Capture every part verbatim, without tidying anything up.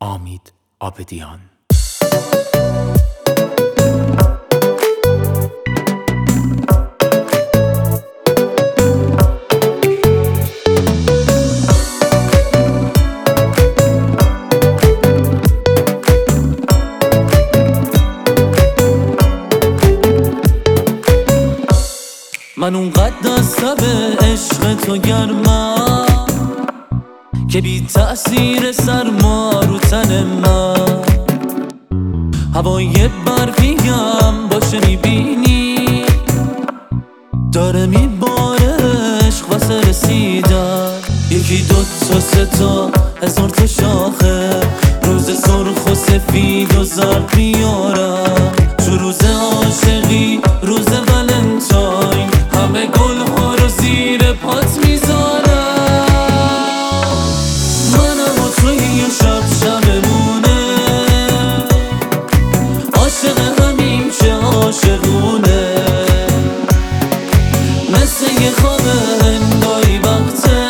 امید عابدیان. من اونقدر از تب عشق تو گرمم که بی تأثیر سرما رو تن من هوای برفیم باشه میبینی داره میباره عشق واسه رسیدن. یکی دو تا سه تا هزار تا شاخه روز سرخ و سفید و زرد میارم تو روز عاشقی روز ولنتاین همه گل ها رو زیر پات میذارم. منم و توی یه شب شبمونه عاشق همیم که عاشقونه مثل یه خواب هنگایی وقته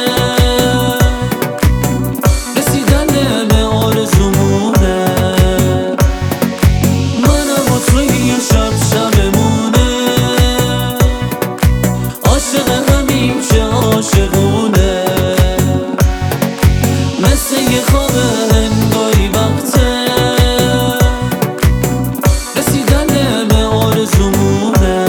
رسیدن به آرزومونه. منم و توی یه شب شبمونه عاشق همیم که عاشقونه مثل یه خواب هنگایی وقته رسیدن به آرزومونه.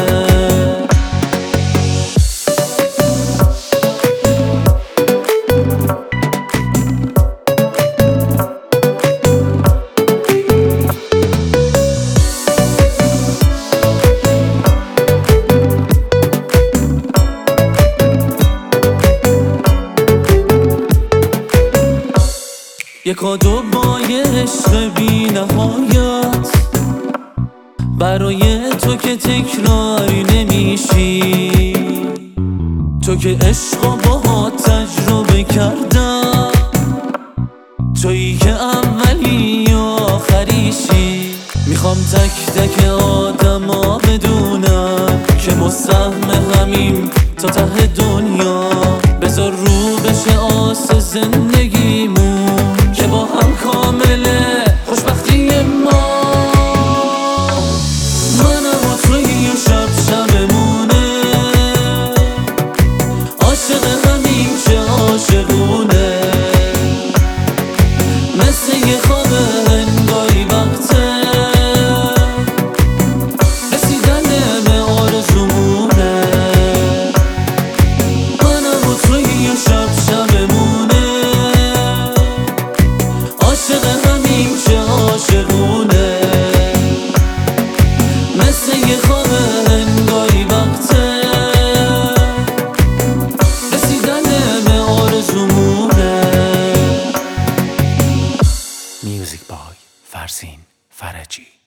یک کادو با یه عشق بی نهایت برای تو که تکراری نمیشی، تو که عشقا باها تجربه کردم، تویی که اولی و آخریشی. میخوام تک تک آدم ها بدونم که مسهم همیم تا ته دنیا. بذار رو بشه آس زندگیمون که با هم کامله خوشبختی ما. منم و توی یه شب شبمونه عاشق همیم که عاشقونه مثل یه خواب هنگایی وقته رسیدن به آرزومونه. منم و توی یه شب شبمونه عاشق همیم که عاشقونه مثل یه خواب هنگایی وقته رسیدن به آرزومونه. میوزیک بای فرزین فرجی.